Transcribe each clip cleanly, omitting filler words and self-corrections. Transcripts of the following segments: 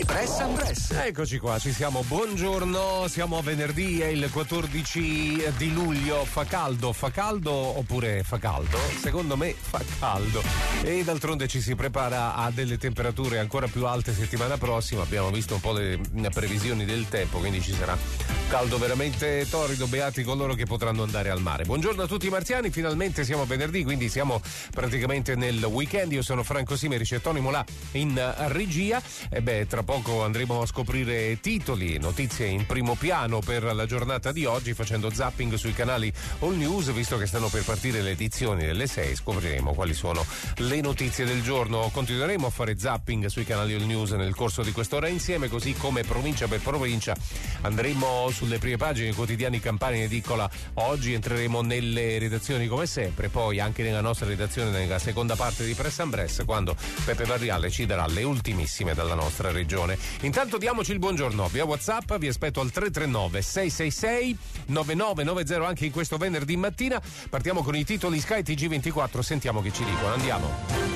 Press and Press. Eccoci qua, ci siamo, buongiorno, siamo a venerdì, è il 14 di luglio, fa caldo oppure fa caldo? Secondo me fa caldo e d'altronde ci si prepara a delle temperature ancora più alte settimana prossima, abbiamo visto un po' le previsioni del tempo, quindi ci sarà caldo veramente torrido, beati coloro che potranno andare al mare. Buongiorno a tutti i marziani, finalmente siamo a venerdì, quindi siamo praticamente nel weekend, io sono Franco Simerici e Tony Molà in regia e tra poco andremo a scoprire titoli, notizie in primo piano per la giornata di oggi facendo zapping sui canali All News, visto che stanno per partire le edizioni delle 6 scopriremo quali sono le notizie del giorno. Continueremo a fare zapping sui canali All News nel corso di quest'ora insieme, così come provincia per provincia andremo sulle prime pagine dei quotidiani campani in edicola. Oggi entreremo nelle redazioni come sempre, poi anche nella nostra redazione nella seconda parte di Press and Press quando Peppe Barriale ci darà le ultimissime dalla nostra regione. Intanto diamoci il buongiorno via WhatsApp, vi aspetto al 339 666 9990 anche in questo venerdì mattina. Partiamo con i titoli Sky TG24, sentiamo che ci dicono, andiamo.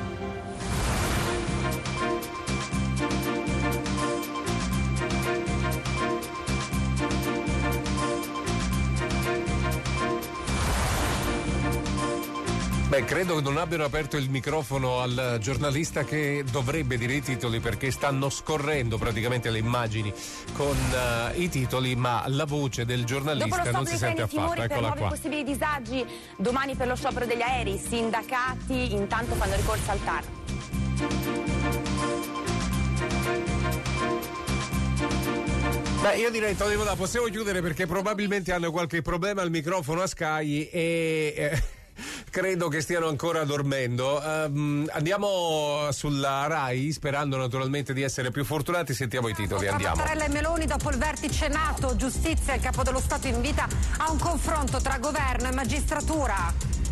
Credo che non abbiano aperto il microfono al giornalista che dovrebbe dire i titoli perché stanno scorrendo praticamente le immagini con i titoli, ma la voce del giornalista non si sente affatto. Eccola qua. Possibili disagi domani per lo sciopero degli aerei, sindacati intanto fanno ricorso al TAR. Io direi, Tony Moda, possiamo chiudere perché probabilmente hanno qualche problema al microfono a Sky e credo che stiano ancora dormendo. Andiamo sulla Rai sperando naturalmente di essere più fortunati, sentiamo i titoli, andiamo. Mattarella e Meloni dopo il vertice NATO, giustizia, il capo dello Stato invita a un confronto tra governo e magistratura.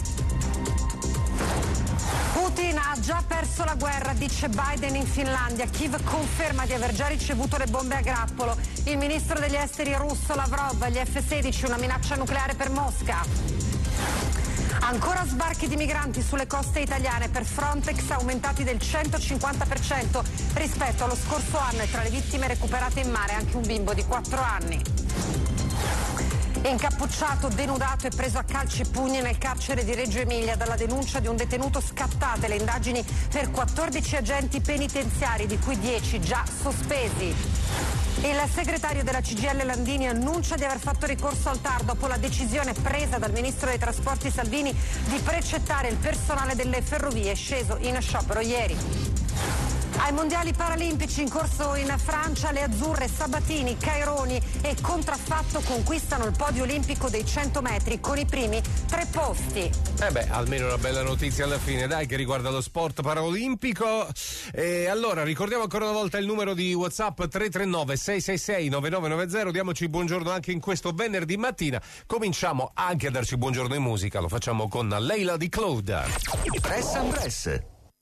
Putin ha già perso la guerra, dice Biden in Finlandia. Kiev conferma di aver già ricevuto le bombe a grappolo. Il ministro degli esteri russo Lavrov, gli F-16, una minaccia nucleare per Mosca. Ancora sbarchi di migranti sulle coste italiane, per Frontex aumentati del 150% rispetto allo scorso anno e tra le vittime recuperate in mare anche un bimbo di 4 anni. Incappucciato, denudato e preso a calci e pugni nel carcere di Reggio Emilia dalla denuncia di un detenuto, scattate le indagini per 14 agenti penitenziari, di cui 10 già sospesi. Il segretario della CGIL Landini annuncia di aver fatto ricorso al TAR dopo la decisione presa dal ministro dei trasporti Salvini di precettare il personale delle ferrovie sceso in sciopero ieri. Ai mondiali paralimpici in corso in Francia, le azzurre Sabatini, Caironi e Contraffatto conquistano il podio olimpico dei 100 metri con i primi 3 posti. Almeno una bella notizia alla fine, dai, che riguarda lo sport paraolimpico. Allora, ricordiamo ancora una volta il numero di WhatsApp 339 666 9990, diamoci buongiorno anche in questo venerdì mattina. Cominciamo anche a darci buongiorno in musica, lo facciamo con Leila di Claude. Press and Press.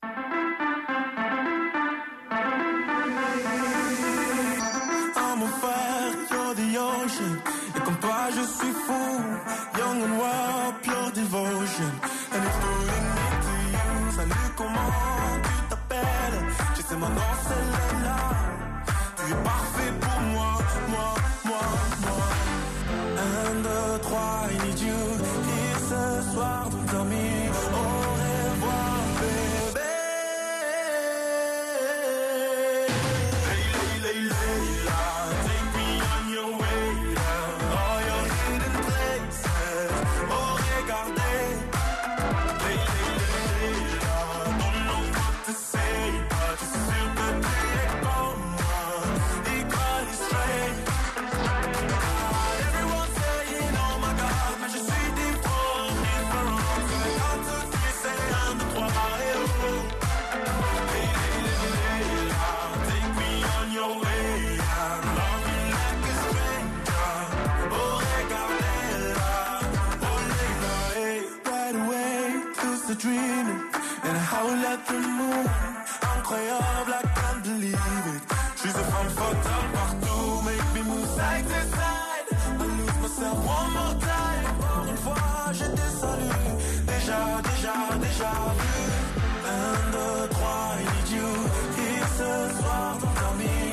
Et comme toi je suis fou, young and wild, pure devotion. And it's pulling me to you. Salut, comment tu t'appelles? Je sais mon nom, c'est Leila. Tu es parfait pour moi, moi, moi, moi. 1, 2, 3, I need you. Here ce soir, don't tell me au revoir, bébé. Dreaming and I howl at the moon. Incroyable, I can't believe it. She's a femme fatale partout. Make me move side to side. I lose myself one more time. Encore une fois, je te salue. Déjà vu. 1, 2, 3, I need you. Here ce soir, don't tell me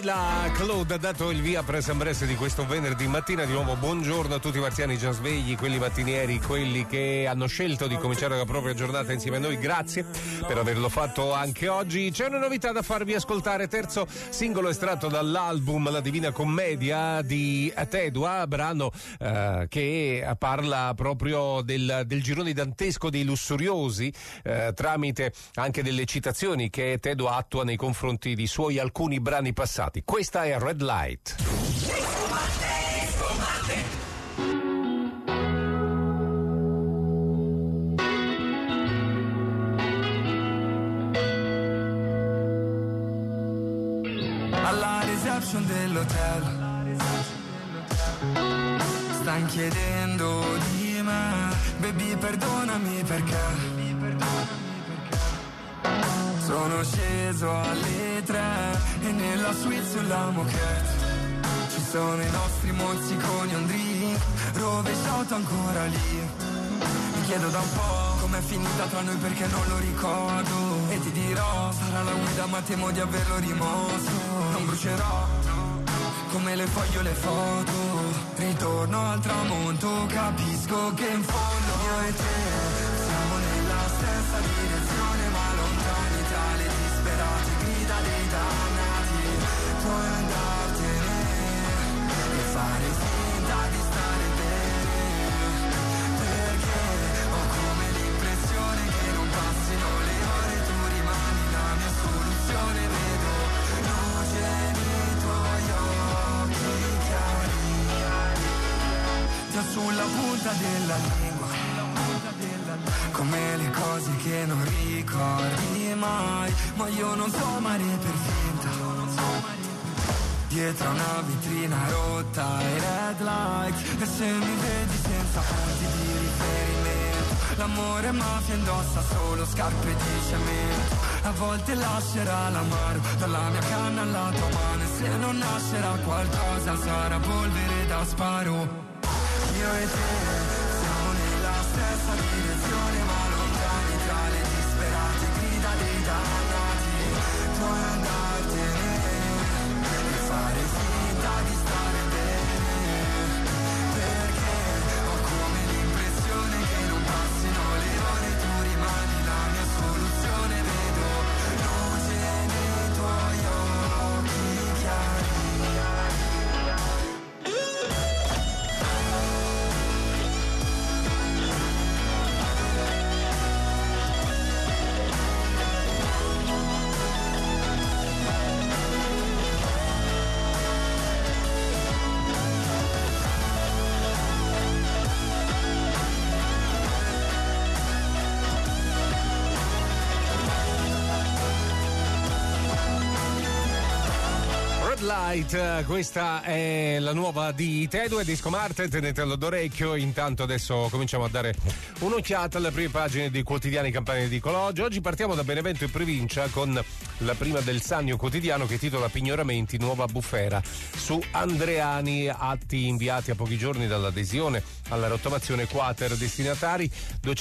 Laila Claude ha dato il via Press and Press di questo venerdì mattina. Di nuovo buongiorno a tutti i marziani già svegli, quelli mattinieri, quelli che hanno scelto di cominciare la propria giornata insieme a noi. Grazie per averlo fatto anche oggi. C'è una novità da farvi ascoltare, terzo singolo estratto dall'album La Divina Commedia di Tedua, brano che parla proprio del girone dantesco dei lussuriosi, tramite anche delle citazioni che Tedua attua nei confronti di suoi alcuni brani passati. Questa è Red Light. Alla reception dell'hotel stan chiedendo di me, baby perdonami perché sono sceso alle 3 e nella suite sulla moquette ci sono i nostri mozziconi, un drink rovesciato ancora lì. Mi chiedo da un po' com'è finita tra noi perché non lo ricordo, e ti dirò sarà la guida ma temo di averlo rimosso. Non brucerò come le foglio le foto, ritorno al tramonto, capisco che in fondo io e te siamo nella stessa direzione ma lontani tra le disperate grida dei dannati. Puoi andartene e fare finta di stare bene, perché ho come l'impressione che non passino le ore, tu rimani la mia soluzione, vedo luce nei tuoi occhi chiari, già sulla punta della lingua, come le cose che non ricordi mai, ma io non so amare per finta, dietro una vetrina rotta e red light, e se mi vedi senza punti di riferimento, l'amore mafia indossa solo scarpe di cemento, a volte lascerà l'amaro dalla mia canna alla tua mano, e se non nascerà qualcosa sarà polvere da sparo. Io e te siamo nella stessa direzione ma lontani tra le disperate grida dei dannati. Puoi andartene e fare finta di stare bene, perché ho come l'impressione che non passino le ore, tu rimani la mia soluzione, vedo luce nei tuoi occhi chiari. Light, questa è la nuova di Tedua e Disco Marte, tenetelo d'orecchio. Intanto adesso cominciamo a dare un'occhiata alle prime pagine dei quotidiani Campania di Cologio. Oggi partiamo da Benevento in provincia con la prima del Sannio Quotidiano che titola Pignoramenti, nuova bufera su Andreani, atti inviati a pochi giorni dall'adesione alla rottamazione quater, destinatari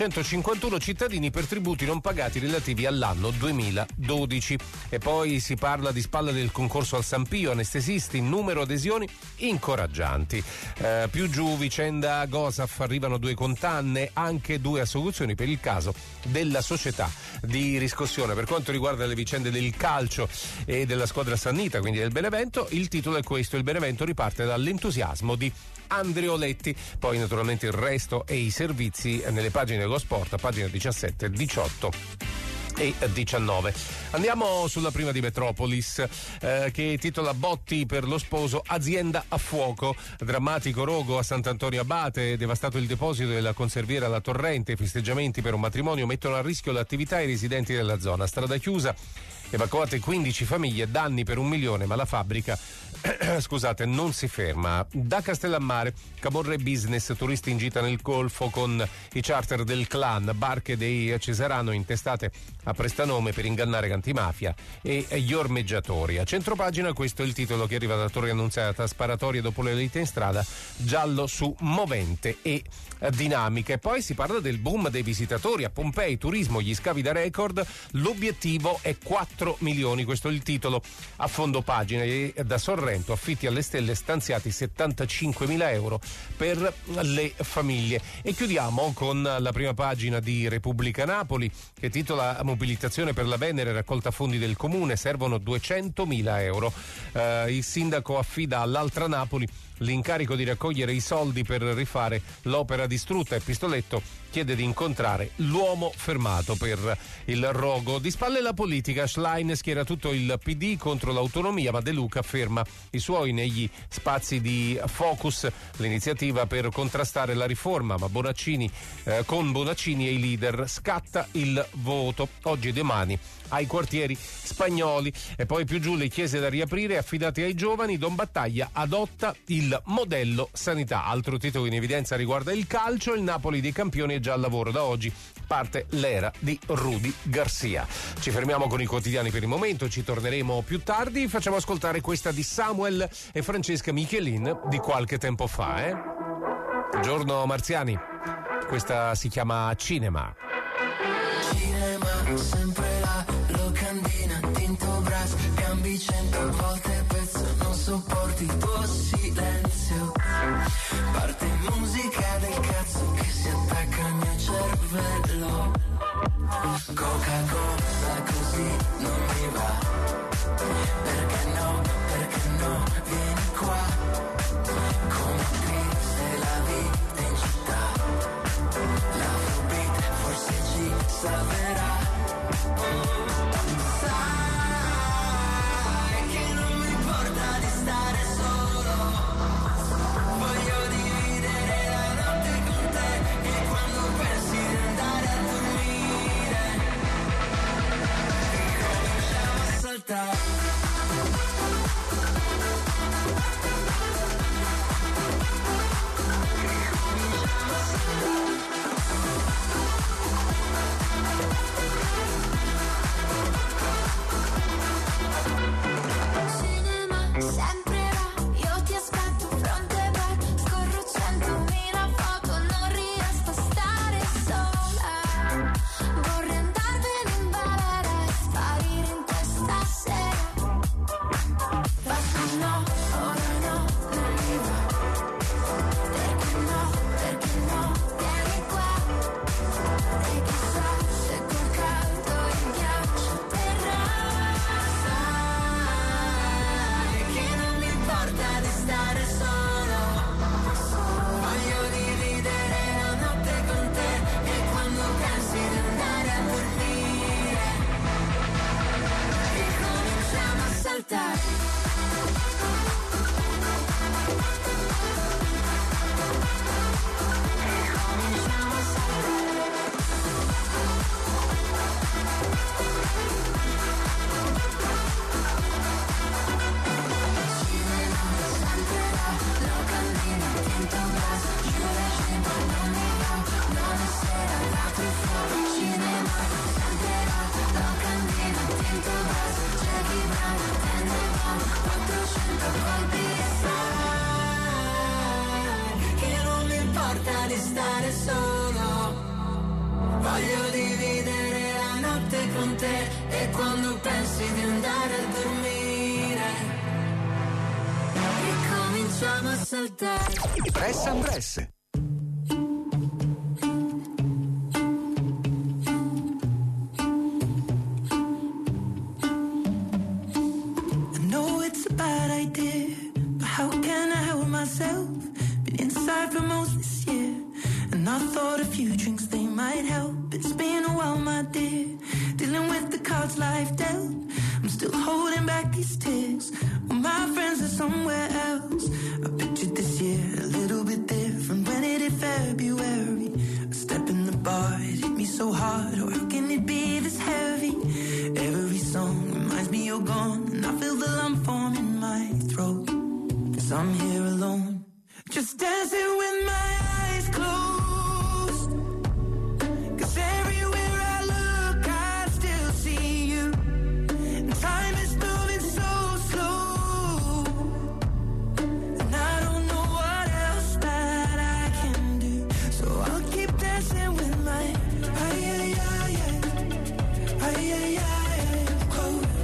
251 cittadini per tributi non pagati relativi all'anno 2012. E poi si parla di spalla del concorso al San Pio, anestesisti, numero adesioni incoraggianti. Più giù, vicenda Gosaf, arrivano 2 condanne, anche 2 assoluzioni per il caso della società di riscossione. Per quanto riguarda le vicende del calcio e della squadra sannita, quindi del Benevento, il titolo è questo: il Benevento riparte dall'entusiasmo di Andreoletti. Poi naturalmente il resto e i servizi nelle pagine dello sport, pagina 17, 18 e 19. Andiamo sulla prima di Metropolis, che titola Botti per lo sposo, azienda a fuoco, drammatico rogo a Sant'Antonio Abate, devastato il deposito della conserviera alla Torrente, festeggiamenti per un matrimonio mettono a rischio l'attività e i residenti della zona, strada chiusa, evacuate 15 famiglie, danni per 1 milione, ma la fabbrica scusate, non si ferma. Da Castellammare, Camorra e Business, turisti in gita nel Golfo con i charter del clan, barche dei Cesarano intestate a prestanome per ingannare antimafia e gli ormeggiatori. A centropagina questo è il titolo che arriva da Torre Annunziata, sparatorie dopo le liti in strada, giallo su movente e dinamica. E poi si parla del boom dei visitatori a Pompei, turismo, gli scavi da record, l'obiettivo è 4 4 milioni, questo è il titolo a fondo pagina. E da Sorrento, affitti alle stelle stanziati 75.000 euro per le famiglie. E chiudiamo con la prima pagina di Repubblica Napoli, che titola mobilitazione per la Venere, raccolta fondi del comune, servono 200.000 euro. Il sindaco affida all'Altra Napoli l'incarico di raccogliere i soldi per rifare l'opera distrutta. E Pistoletto chiede di incontrare l'uomo fermato per il rogo. Di spalle la politica, Schlein schiera tutto il PD contro l'autonomia, ma De Luca ferma i suoi negli spazi di Focus, l'iniziativa per contrastare la riforma, ma con Bonaccini e i leader scatta il voto oggi e domani ai quartieri spagnoli. E poi più giù, le chiese da riaprire affidate ai giovani, Don Battaglia adotta il modello sanità. Altro titolo in evidenza riguarda il calcio, il Napoli dei campioni è già al lavoro, da oggi parte l'era di Rudy Garcia. Ci fermiamo con i quotidiani per il momento, ci torneremo più tardi. Facciamo ascoltare questa di Samuel e Francesca Michelin di qualche tempo fa. Buongiorno Marziani, questa si chiama Cinema. Cinema, sempre la locandina, tinto brass, cambi 100 volte pezzo, non sopporti il tuo silenzio. Parte musica del cazzo che si attacca al mio cervello. Coca-Cola così non mi va. Perché no, vieni qua. Come triste la vita in città. L'Afrobeat forse ci salverà. Sai che non mi importa di stare solo. Voglio dividere la notte con te. E quando pensi di andare a dormire, ricominciamo a saltare. Sempre là, io ti aspetto fronte bar, scorro 100.000 foto, non riesco a stare sola. Vorrei andarvene in balera e sparire in questa sera. Basta no, ora no, non mi va. Perché no, vieni qua. E chissà se col caldo il ghiaccio terrà. Di stare solo, voglio dividere la notte con te. E quando pensi di andare a dormire, ricominciamo a saltare. Ricominciamo a saltare. Di stare solo, voglio dividere la notte con te. E quando pensi di andare a dormire, ricominciamo a saltare. Press and Press. I know it's a bad idea, but how can I help myself? Been inside for most this year, and I thought a few drinks they might help. It's been a while, my dear, dealing with the cards life dealt. I'm still holding back these tears. Well, my friends are somewhere else. I pictured this year a little bit different. When it hit February, a step in the bar, it hit me so hard. Or how can it be this heavy? Every song reminds me you're gone, and I feel the lump form in my throat. 'Cause I'm here alone, just dancing with my eyes closed. 'Cause everywhere I look, I still see you. And time is moving so slow, and I don't know what else that I can do. So I'll keep dancing with my closed.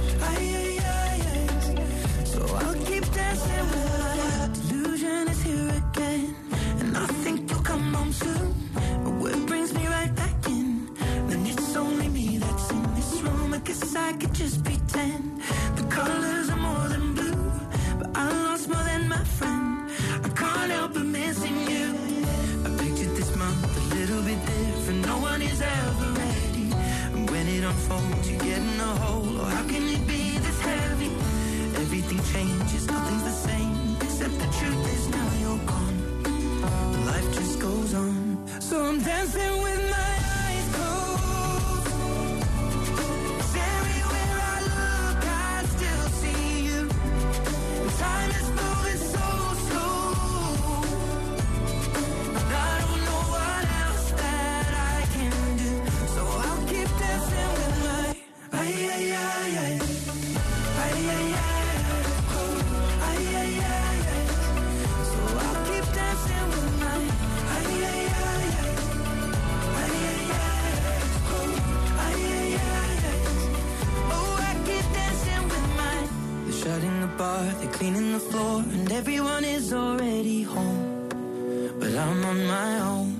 everyone is already home, but I'm on my own.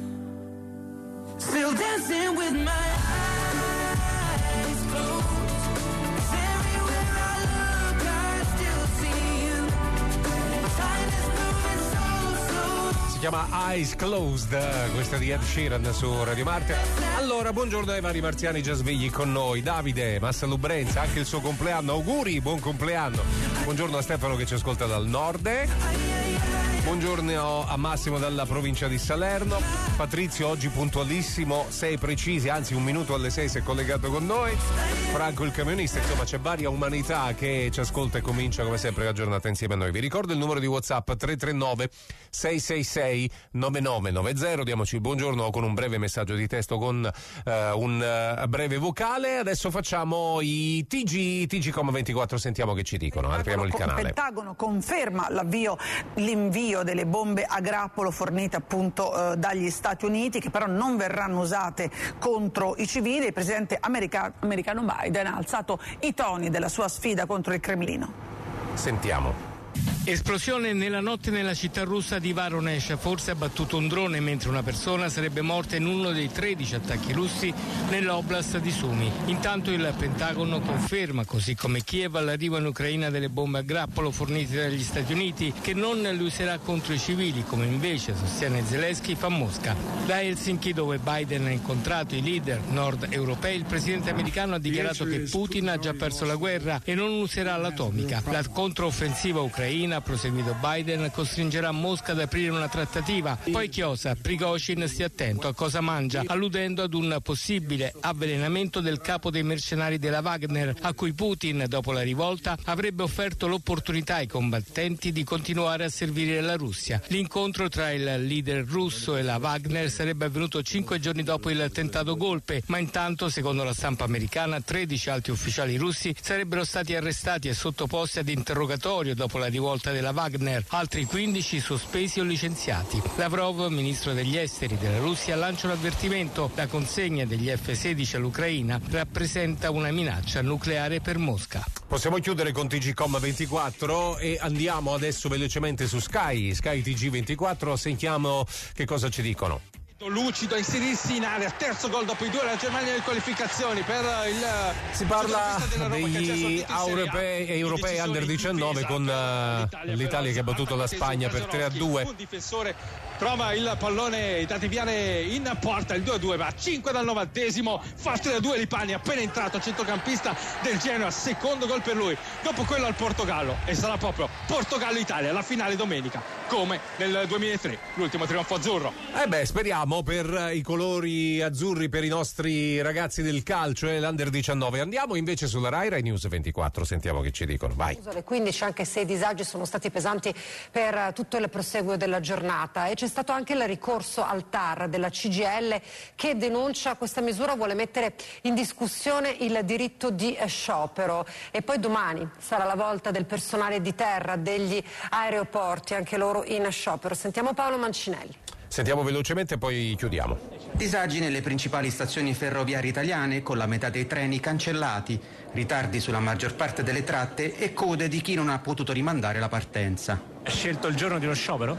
Still dancing with my eyes closed. 'Cause everywhere I look, I still see you. Time is moving so Si chiama Eyes Closed, questa di Ed Sheeran su Radio Marte. Allora, buongiorno ai vari marziani già svegli con noi. Davide, Massa Lubrenza, anche il suo compleanno. Auguri, buon compleanno. Buongiorno a Stefano che ci ascolta dal nord. Buongiorno a Massimo dalla provincia di Salerno. Patrizio oggi puntualissimo, 6 precisi, anzi 1 minuto alle 6 si è collegato con noi. Franco il camionista, insomma c'è varia umanità che ci ascolta e comincia come sempre la giornata insieme a noi. Vi ricordo il numero di WhatsApp 339 666 9990. Diamoci il buongiorno con un breve messaggio di testo con un breve vocale. Adesso facciamo i TG.com24, sentiamo che ci dicono. Apriamo il canale. Il Pentagono conferma l'invio delle bombe a grappolo fornite appunto dagli Stati Uniti, che però non verranno usate contro i civili. Il presidente americano Biden ha alzato i toni della sua sfida contro il Cremlino. Sentiamo. Esplosione nella notte nella città russa di Voronezh, forse ha battuto un drone mentre una persona sarebbe morta in uno dei 13 attacchi russi nell'oblast di Sumy. Intanto il Pentagono conferma, così come Kiev, l'arrivo in Ucraina delle bombe a grappolo fornite dagli Stati Uniti, che non le userà contro i civili, come invece sostiene Zelensky fa Mosca. Da Helsinki, dove Biden ha incontrato i leader nord europei, il presidente americano ha dichiarato che Putin ha già perso la guerra e non userà l'atomica. La controffensiva ucraina, ha proseguito Biden, costringerà Mosca ad aprire una trattativa. Poi chiosa, Prigozhin stia attento a cosa mangia, alludendo ad un possibile avvelenamento del capo dei mercenari della Wagner, a cui Putin, dopo la rivolta, avrebbe offerto l'opportunità ai combattenti di continuare a servire la Russia. L'incontro tra il leader russo e la Wagner sarebbe avvenuto 5 giorni dopo il tentato golpe, ma intanto, secondo la stampa americana, 13 alti ufficiali russi sarebbero stati arrestati e sottoposti ad interrogatorio dopo la rivolta della Wagner, altri 15 sospesi o licenziati. Lavrov, ministro degli esteri della Russia, lancia un avvertimento: la consegna degli F-16 all'Ucraina rappresenta una minaccia nucleare per Mosca. Possiamo chiudere con TG.com24 e andiamo adesso velocemente su Sky TG24, sentiamo che cosa ci dicono. Lucido a inserirsi in area, terzo gol dopo i 2 della Germania nelle qualificazioni per il si parla degli europei under 19 con l'Italia che ha battuto la Spagna per 3-2. Un difensore trova il pallone da deviare in porta, il 2-2 va a 5 dal 90esimo, fa 3-2 Lipani, appena entrato, centrocampista del Genoa, secondo gol per lui, dopo quello al Portogallo, e sarà proprio Portogallo-Italia, la finale domenica, come nel 2003, l'ultimo trionfo azzurro. Speriamo per i colori azzurri per i nostri ragazzi del calcio e l'Under 19. Andiamo invece sulla Rai News 24, sentiamo che ci dicono. Vai. Le 15, anche se i disagi sono stati pesanti per tutto il proseguo della giornata, e c'è stato anche il ricorso al TAR della CGIL che denuncia questa misura, vuole mettere in discussione il diritto di sciopero. E poi domani sarà la volta del personale di terra degli aeroporti, anche loro in sciopero. Sentiamo Paolo Mancinelli. Sentiamo velocemente e poi chiudiamo. Disagi nelle principali stazioni ferroviarie italiane, con la metà dei treni cancellati, ritardi sulla maggior parte delle tratte e code di chi non ha potuto rimandare la partenza. Hai scelto il giorno di uno sciopero?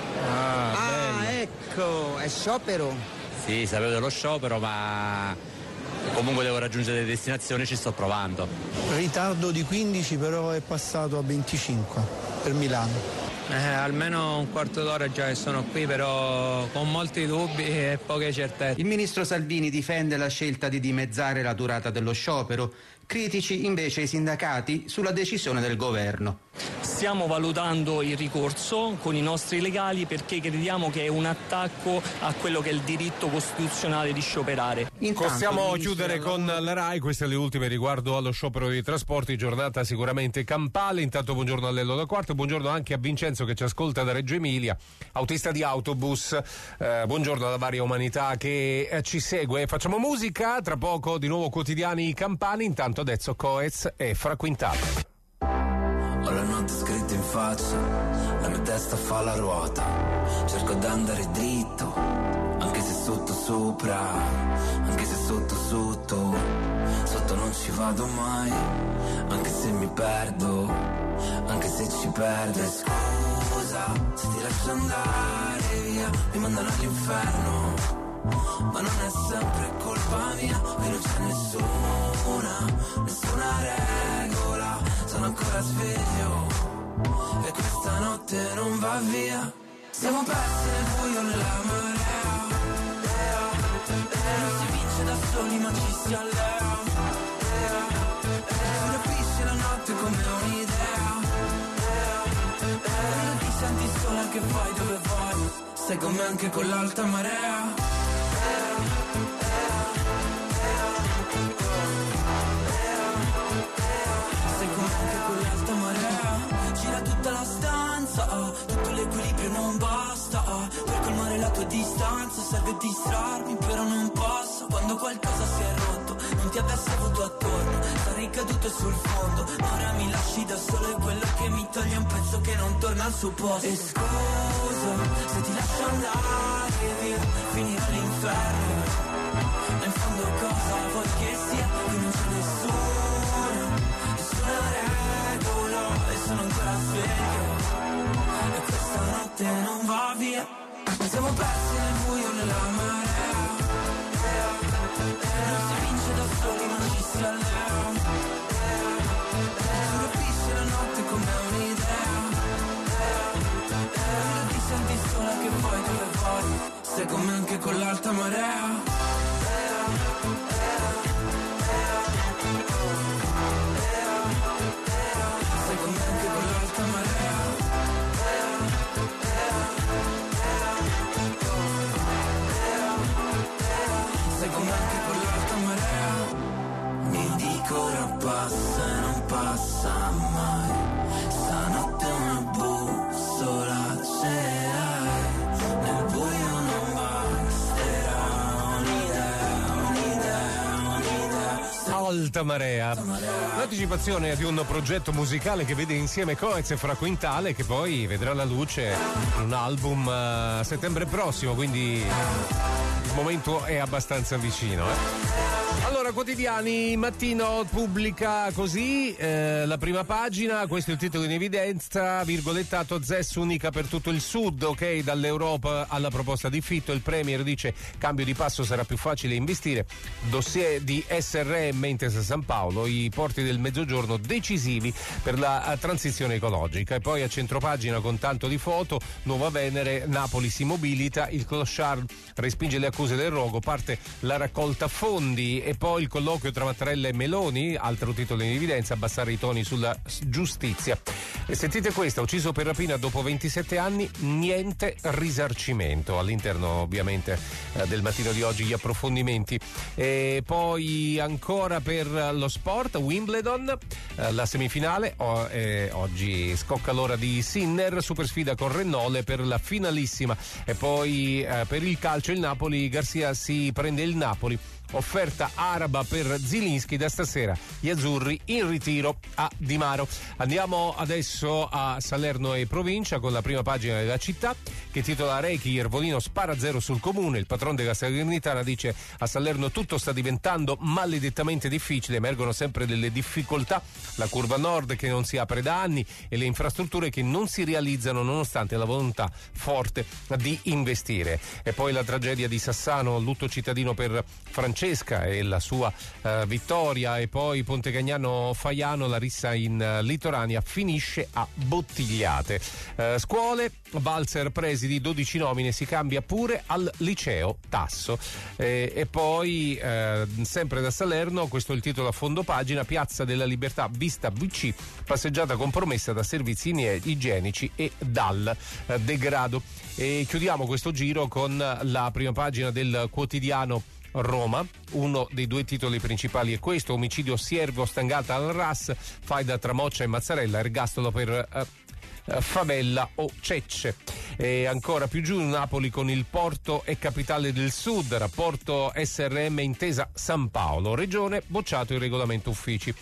Ecco, è sciopero? Sì, sapevo dello sciopero, ma comunque devo raggiungere le destinazioni, ci sto provando. Ritardo di 15, però è passato a 25 per Milano. Almeno un quarto d'ora già che sono qui, però con molti dubbi e poche certezze. Il ministro Salvini difende la scelta di dimezzare la durata dello sciopero, critici invece i sindacati sulla decisione del governo. Stiamo valutando il ricorso con i nostri legali perché crediamo che è un attacco a quello che è il diritto costituzionale di scioperare. Possiamo chiudere con la Rai, queste le ultime riguardo allo sciopero dei trasporti, giornata sicuramente campale. Intanto buongiorno a Lello da Quarto, buongiorno anche a Vincenzo che ci ascolta da Reggio Emilia, autista di autobus, buongiorno alla varia umanità che ci segue. Facciamo musica, tra poco di nuovo quotidiani campani, intanto adesso Coez e Fra Quintale. Ho la notte scritta in faccia, la mia testa fa la ruota, cerco d'andare dritto, anche se sotto sopra, anche se sotto sotto, sotto non ci vado mai, anche se mi perdo, anche se ci perdo. lascia andare via, mi mandano all'inferno. Ma non è sempre colpa mia, qui non c'è nessuna regola. Sono ancora sveglio e questa notte non va via. Siamo persi nel buio nella marea. Non si vince da soli ma ci si allea. Si rapisce la notte come un'idea. Non ti senti sola che fai dove vuoi. Sei con me anche con l'alta marea. Gira tutta la stanza, tutto l'equilibrio non basta. Per colmare la tua distanza serve distrarmi, però non posso. Quando qualcosa si è rotto, non ti avessi avuto attorno, sarei caduto sul fondo. Ma ora mi lasci da solo, è quello che mi toglie un pezzo che non torna al suo posto. E scusa, se ti lascio andare via, finirò all'inferno. Ma in fondo cosa vuoi che sia? Qui non c'è nessuna regola. E sono ancora sveglio e questa notte non va via. Siamo persi nel buio nella marea. Non si vince da soli ma ci si allea. Si rapisce la notte come un'idea. Non ti senti sola che vuoi dove vuoi. Sei con me anche con l'alta marea. Ora passa e non passa mai. Stanotte una bussola ce l'hai. Nel buio non basterà un'idea. Alta marea. L'anticipazione di un progetto musicale che vede insieme Coez e Fra Quintale, che poi vedrà la luce in un album a settembre prossimo, quindi il momento è abbastanza vicino. Allora, quotidiani, Mattino pubblica così la prima pagina, questo è il titolo in evidenza, virgolettato: ZES unica per tutto il sud, ok, dall'Europa alla proposta di Fitto, il premier dice cambio di passo, sarà più facile investire, dossier di SRM Intesa San Paolo, i porti del mezzogiorno decisivi per la transizione ecologica. E poi a centropagina con tanto di foto, Nuova Venere, Napoli si mobilita, il clochard respinge le accuse del rogo, parte la raccolta fondi. E poi il colloquio tra Mattarella e Meloni, altro titolo in evidenza, abbassare i toni sulla giustizia. E sentite questa: ucciso per rapina dopo 27 anni, niente risarcimento. All'interno ovviamente del mattino di oggi gli approfondimenti. E poi ancora per lo sport, Wimbledon, la semifinale, oggi scocca l'ora di Sinner, super sfida con Rennole per la finalissima. E poi per il calcio il Napoli, Garcia si prende il Napoli. Offerta araba per Zilinski, da stasera gli azzurri in ritiro a Di Maro. Andiamo adesso a Salerno e provincia con la prima pagina della Città, che titola: Rechi, Iervolino spara 0 sul comune. Il patron della Salernitana dice: a Salerno tutto sta diventando maledettamente difficile, emergono sempre delle difficoltà, la curva nord che non si apre da anni e le infrastrutture che non si realizzano nonostante la volontà forte di investire. E poi la tragedia di Sassano, lutto cittadino per Francesca e la sua vittoria. E poi Pontecagnano Faiano, la rissa in Litoranea finisce a bottigliate. Scuole, valzer presidi, 12 nomine, si cambia pure al liceo Tasso. E poi sempre da Salerno, questo è il titolo a fondo pagina: Piazza della Libertà vista VC, passeggiata compromessa da servizi igienici e dal degrado. E chiudiamo questo giro con la prima pagina del quotidiano Roma. Uno dei due titoli principali è questo: omicidio Siervo, stangata al RAS, faida tra Moccia e Mazzarella, ergastolo per favella o cecce. E ancora più giù, Napoli con il porto e capitale del sud, rapporto SRM Intesa San Paolo, regione bocciato il regolamento uffici.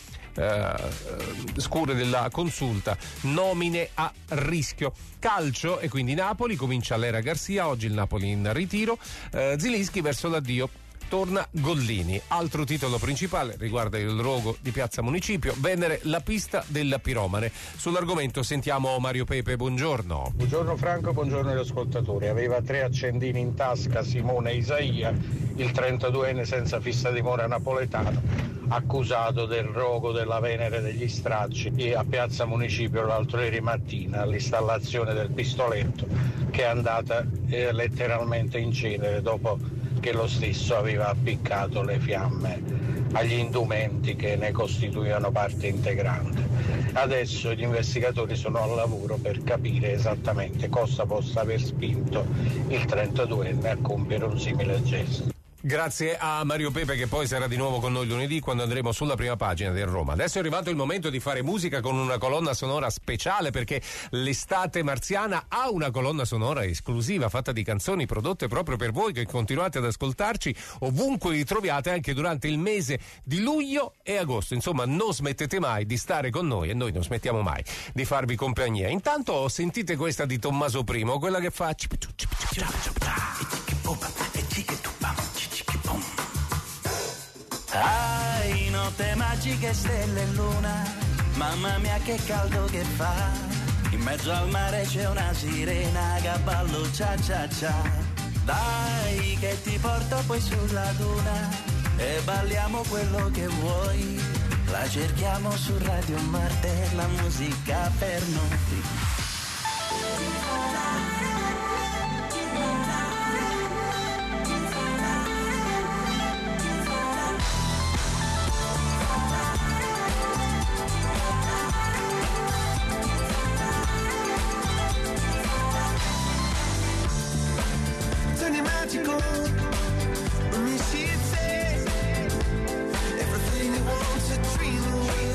Scure della consulta, nomine a rischio. Calcio, e quindi Napoli, comincia l'era Garcia, oggi il Napoli in ritiro, Zilinski verso l'addio torna Gollini. Altro titolo principale riguarda il rogo di Piazza Municipio, Venere, la pista del piromane. Sull'argomento sentiamo Mario Pepe, buongiorno. Buongiorno Franco, buongiorno agli ascoltatori. Aveva 3 accendini in tasca Simone Isaia, il 32enne senza fissa dimora napoletano, accusato del rogo della Venere degli stracci e a Piazza Municipio l'altro ieri mattina all'installazione del pistoletto, che è andata letteralmente in cenere dopo che lo stesso aveva appiccato le fiamme agli indumenti che ne costituivano parte integrante. Adesso gli investigatori sono al lavoro per capire esattamente cosa possa aver spinto il 32enne a compiere un simile gesto. Grazie a Mario Pepe, che poi sarà di nuovo con noi lunedì quando andremo sulla prima pagina del Roma. Adesso è arrivato il momento di fare musica con una colonna sonora speciale, perché l'estate marziana ha una colonna sonora esclusiva fatta di canzoni prodotte proprio per voi, che continuate ad ascoltarci ovunque vi troviate anche durante il mese di luglio e agosto. Insomma, non smettete mai di stare con noi e noi non smettiamo mai di farvi compagnia. Intanto sentite questa di Tommaso I, quella che fa ai notte magiche, stelle e luna, mamma mia che caldo che fa, in mezzo al mare c'è una sirena che ballo cia cia cia, dai che ti porto poi sulla duna e balliamo quello che vuoi, la cerchiamo su Radio Marte, la musica per noi. When you see it say everything you want to dream away.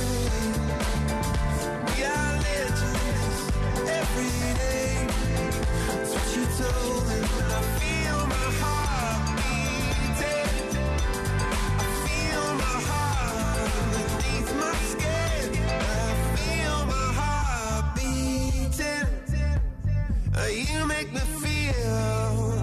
We are legends every day. That's what you told me. I feel my heart beating. I feel my heart beneath my skin. I feel my heart beating. You make me feel.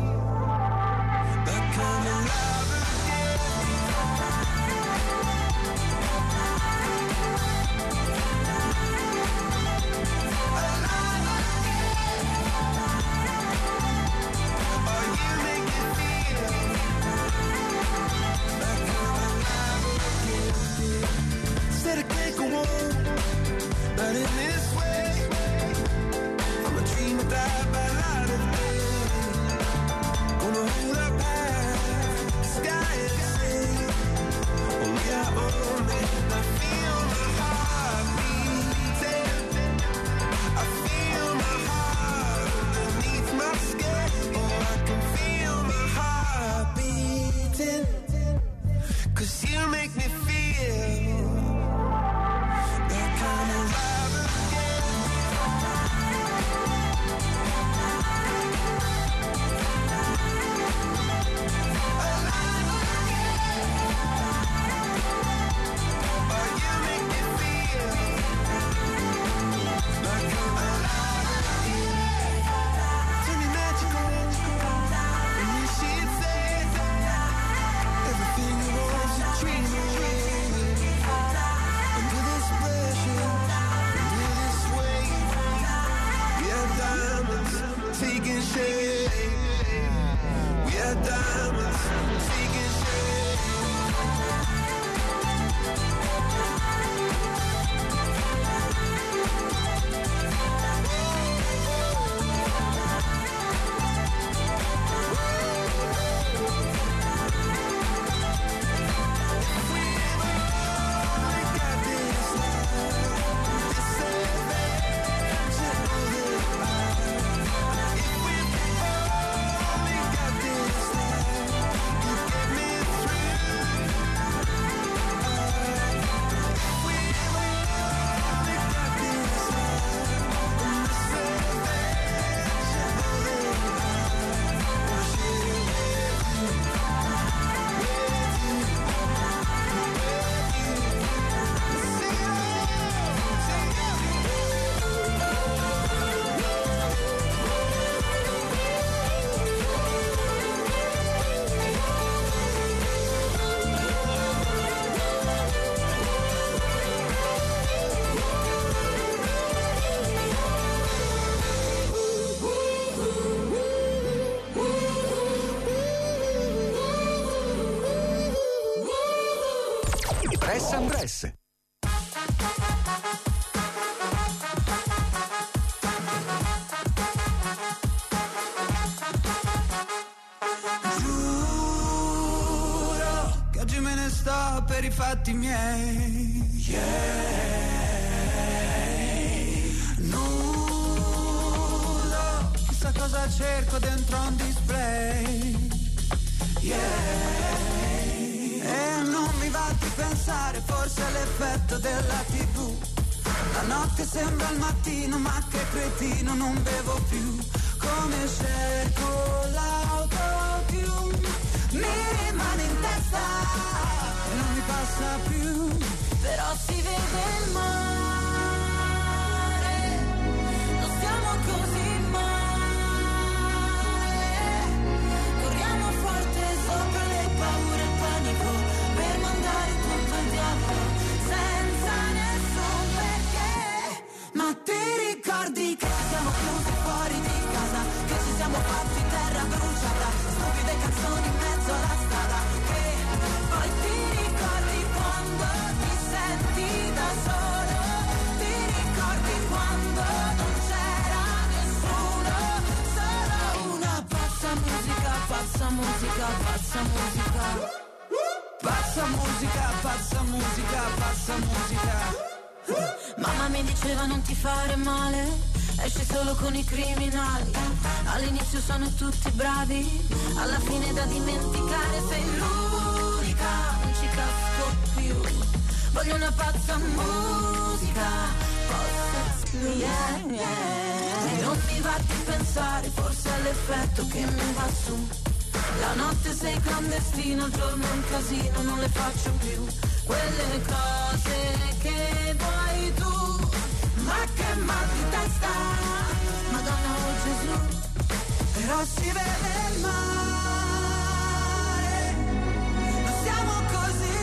But in this way, I'm a dreamer that by light of day. Bress. Giuro che oggi me ne sto per i fatti miei. Nudo, chissà cosa cerco dentro un display. E non mi va di pensare, forse è l'effetto della TV. La notte sembra il mattino, ma che cretino, non bevo più. Come cerco l'autotune, mi rimane in testa e non mi passa più. Però si vede il mare, non stiamo così male. Corriamo forte sopra le paure e il panico, per mandare tutto al diavolo senza nessun perché. Ma ti ricordi che ci siamo chiusi fuori di casa, che ci siamo fatti terra bruciata, stupide canzoni in mezzo alla strada, che poi ti ricordi quando ti senti da solo, ti ricordi quando non c'era nessuno, solo una pazza musica, pazza musica, pazza musica, pazza musica, pazza musica, pazza musica. Mamma mi diceva non ti fare male, esci solo con i criminali. All'inizio sono tutti bravi, alla fine da dimenticare sei l'unica, non ci casco più. Voglio una pazza musica, e non mi va di pensare, forse è l'effetto che mi va su. La notte sei clandestino, il giorno è un casino, non le faccio più quelle cose che vuoi tu. Ma che mal di testa, Madonna o Gesù. Però si vede il mare, non siamo così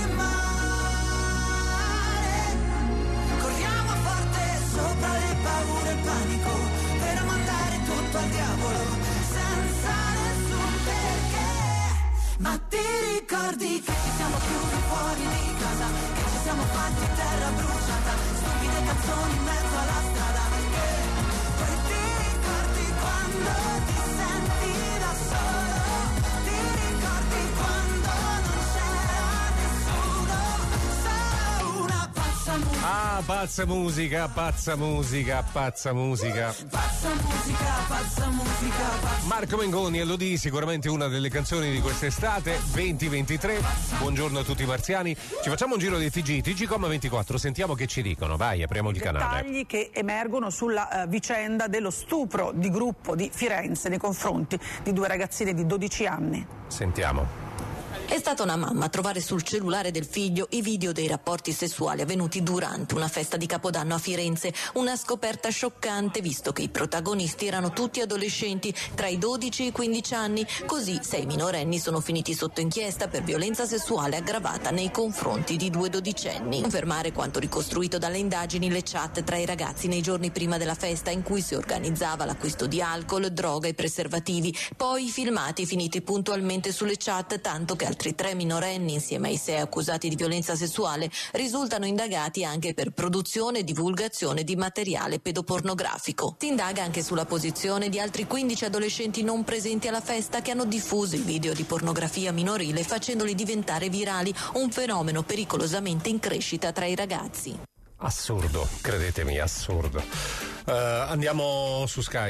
male. Corriamo forte sopra le paure e il panico, per mandare tutto al diavolo senza nessun perché. Ma ti ricordi che ci siamo chiusi fuori di casa, che ci siamo fatti terra bruciata, stupide canzoni in mezzo alla strada, che poi ti ricordi quando ti senti da solo, ti ricordi quando non c'era nessuno, solo una pazza musica. Ah, pazza musica, pazza musica, pazza musica. Pazza musica, pazza musica, pazza. Marco Mengoni, Elodie, sicuramente una delle canzoni di quest'estate 2023. Buongiorno a tutti i marziani. Ci facciamo un giro di TG.com24, sentiamo che ci dicono. Vai, apriamo il canale. Dettagli che emergono sulla vicenda dello stupro di gruppo di Firenze nei confronti di due ragazzine di 12 anni. Sentiamo. È stata una mamma a trovare sul cellulare del figlio i video dei rapporti sessuali avvenuti durante una festa di Capodanno a Firenze. Una scoperta scioccante, visto che i protagonisti erano tutti adolescenti tra i 12 e i 15 anni. Così 6 minorenni sono finiti sotto inchiesta per violenza sessuale aggravata nei confronti di 2 dodicenni. Confermare quanto ricostruito dalle indagini le chat tra i ragazzi nei giorni prima della festa, in cui si organizzava l'acquisto di alcol, droga e preservativi. Poi i filmati finiti puntualmente sulle chat, tanto che altri 3 minorenni, insieme ai 6 accusati di violenza sessuale, risultano indagati anche per produzione e divulgazione di materiale pedopornografico. Si indaga anche sulla posizione di altri 15 adolescenti non presenti alla festa che hanno diffuso i video di pornografia minorile, facendoli diventare virali, un fenomeno pericolosamente in crescita tra i ragazzi. Assurdo, credetemi, assurdo. Andiamo su Sky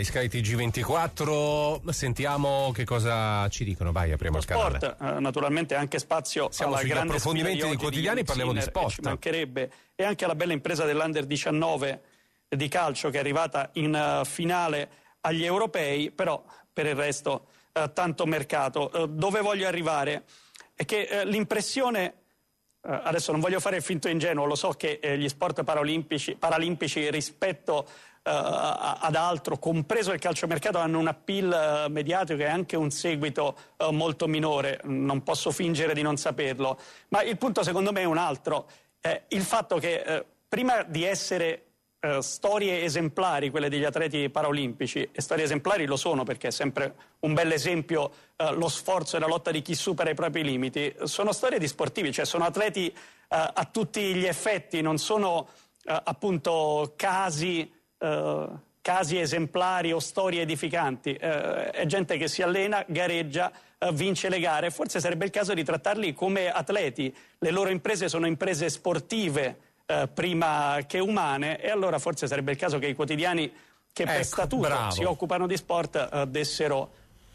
TG24, sentiamo che cosa ci dicono. Vai, apriamo il canale. Sport, naturalmente anche spazio siamo alla sugli grande approfondimenti sfida di quotidiani, parliamo di sport. Ci mancherebbe, e anche alla bella impresa dell'Under 19 di calcio che è arrivata in finale agli europei, però per il resto tanto mercato. Dove voglio arrivare è che l'impressione, adesso non voglio fare il finto ingenuo, lo so che gli sport paralimpici rispetto ad altro, compreso il calciomercato, hanno un appeal mediatico e anche un seguito molto minore, non posso fingere di non saperlo, ma il punto secondo me è un altro, il fatto che prima di essere storie esemplari quelle degli atleti paraolimpici, e storie esemplari lo sono perché è sempre un bel esempio lo sforzo e la lotta di chi supera i propri limiti. Sono storie di sportivi, cioè sono atleti a tutti gli effetti, non sono appunto casi esemplari o storie edificanti. È gente che si allena, gareggia, vince le gare. Forse sarebbe il caso di trattarli come atleti. Le loro imprese sono imprese sportive prima che umane, e allora forse sarebbe il caso che i quotidiani che per statuto si occupano di sport dessero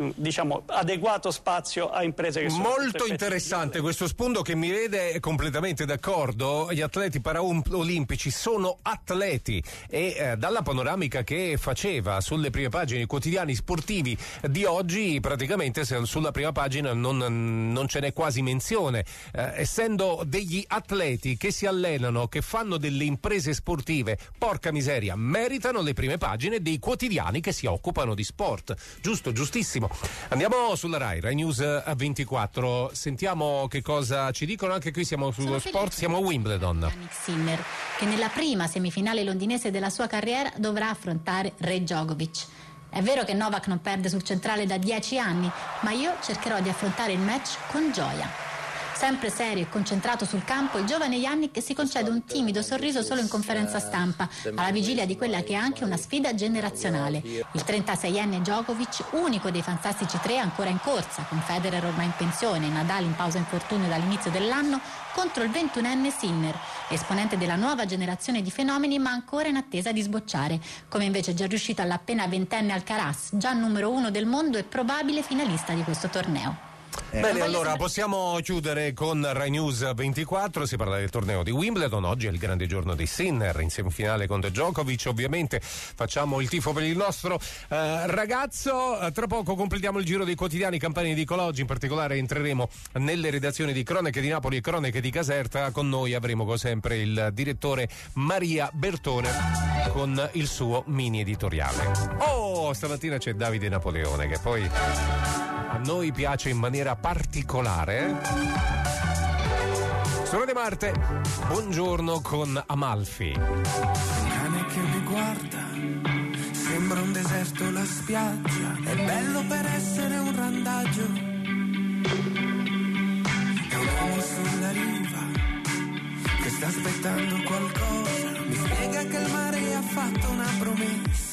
adeguato spazio a imprese che sono molto interessante questo spunto, che mi vede completamente d'accordo. Gli atleti paraolimpici sono atleti, e dalla panoramica che faceva sulle prime pagine dei quotidiani sportivi di oggi, praticamente sulla prima pagina non ce n'è quasi menzione, essendo degli atleti che si allenano, che fanno delle imprese sportive, porca miseria, meritano le prime pagine dei quotidiani che si occupano di sport. Giustissimo. Andiamo sulla Rai News 24, sentiamo che cosa ci dicono. Anche qui siamo sullo sport, siamo a Wimbledon. Jannik Sinner, che nella prima semifinale londinese della sua carriera dovrà affrontare Re Djokovic. È vero che Novak non perde sul centrale da 10 anni, ma io cercherò di affrontare il match con gioia. Sempre serio e concentrato sul campo, il giovane Jannik si concede un timido sorriso solo in conferenza stampa, alla vigilia di quella che è anche una sfida generazionale. Il 36enne Djokovic, unico dei fantastici tre ancora in corsa, con Federer ormai in pensione e Nadal in pausa infortunio dall'inizio dell'anno, contro il 21enne Sinner, esponente della nuova generazione di fenomeni ma ancora in attesa di sbocciare, come invece è già riuscito all'appena 20enne Alcaraz, già numero 1 del mondo e probabile finalista di questo torneo. Bene, allora possiamo chiudere con Rai News 24. Si parla del torneo di Wimbledon. Oggi è il grande giorno di Sinner in semifinale contro Djokovic. Ovviamente facciamo il tifo per il nostro ragazzo. Tra poco completiamo il giro dei quotidiani Campania Edicola. Oggi in particolare entreremo nelle redazioni di Cronache di Napoli e Cronache di Caserta. Con noi avremo come sempre il direttore Maria Bertone con il suo mini editoriale. Stamattina c'è Davide Napoleone, che poi a noi piace in maniera particolare. Sono di Marte, buongiorno con Amalfi. Un cane che mi guarda, sembra un deserto la spiaggia, è bello per essere un randaggio. È un uomo sulla riva che sta aspettando qualcosa, mi spiega che il mare ha fatto una promessa.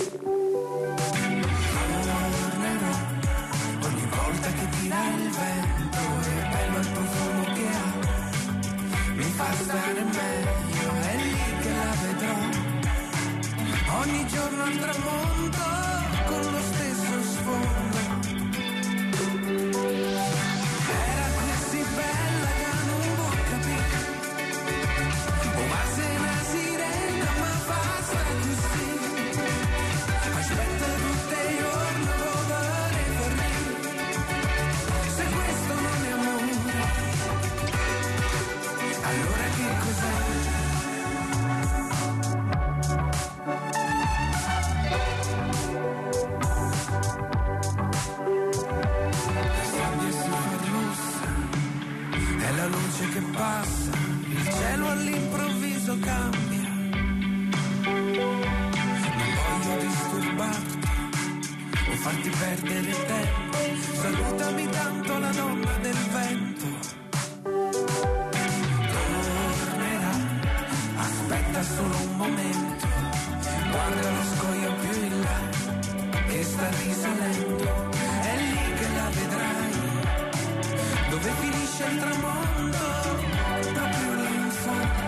Ogni volta che tira il vento è bello il profumo che ha, mi fa stare meglio, è lì che la vedrò. Ogni giorno al tramonto con lo stesso sfondo. Era così bella che non può capire, ma se una sirena ma basta così. Aspetta tutte i giorni allora che cos'è? La sabbia si fa rossa, è la luce che passa, il cielo all'improvviso cambia. Non voglio disturbarti o farti perdere tempo, salutami tanto la donna del vento. Aspetta solo un momento, guarda lo scoglio più in là che sta risalendo, è lì che la vedrai, dove finisce il tramonto, proprio là in fondo.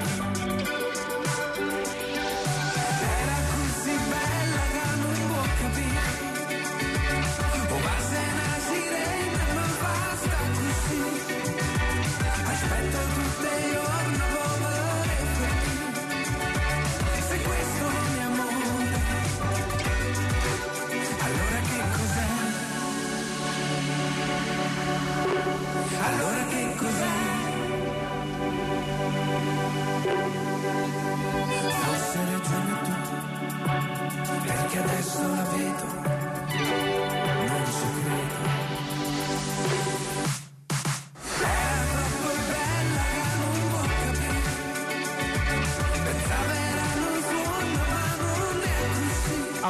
Era così bella che non può capire, ma se una sirena ma basta così. Aspetta tutte le giorni questo non è amore, allora che cos'è?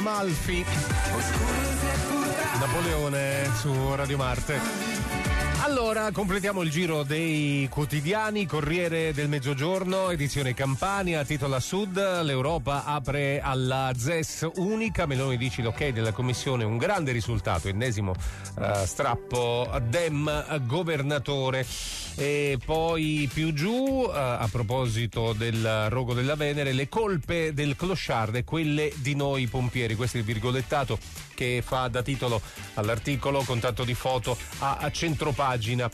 Amalfi. Napoleone su Radio Marte. Allora, completiamo il giro dei quotidiani. Corriere del Mezzogiorno, edizione Campania, titola Sud, l'Europa apre alla ZES unica, Meloni dice l'ok della Commissione, un grande risultato, ennesimo strappo Dem governatore. E poi più giù, a proposito del rogo della Venere, le colpe del clochard e quelle di noi pompieri, questo è il virgolettato che fa da titolo all'articolo con tanto di foto a centropagina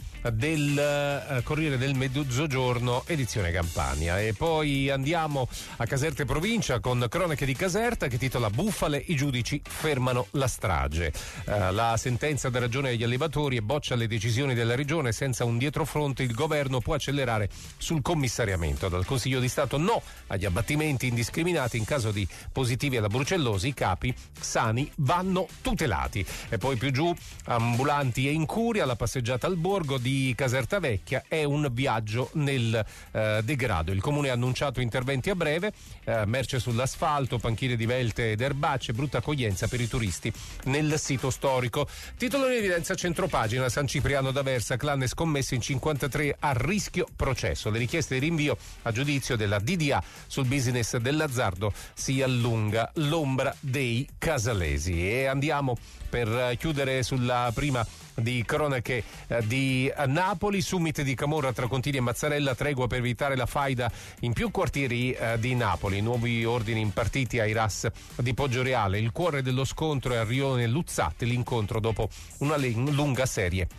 del Corriere del Mezzogiorno, edizione Campania. E poi andiamo a Caserte provincia con cronache di Caserta che titola Bufale, i giudici fermano la strage. La sentenza dà ragione agli allevatori e boccia le decisioni della regione, senza un dietrofront il governo può accelerare sul commissariamento. Dal Consiglio di Stato no agli abbattimenti indiscriminati, in caso di positivi alla brucellosi i capi sani vanno tutelati. E poi più giù, ambulanti e incuria, la passeggiata al borgo di Caserta Vecchia è un viaggio nel degrado. Il comune ha annunciato interventi a breve, merce sull'asfalto, panchine divelte ed erbacce, brutta accoglienza per i turisti nel sito storico. Titolo in evidenza centropagina, San Cipriano d'Aversa, clan e scommesse in 53 a rischio processo. Le richieste di rinvio a giudizio della DDA sul business dell'azzardo si allunga, l'ombra dei casalesi. E andiamo per chiudere sulla prima di cronache di Napoli, summit di Camorra tra Contini e Mazzarella, tregua per evitare la faida in più quartieri di Napoli, nuovi ordini impartiti ai RAS di Poggioreale. Il cuore dello scontro è a Rione Luzzate, l'incontro dopo una lunga serie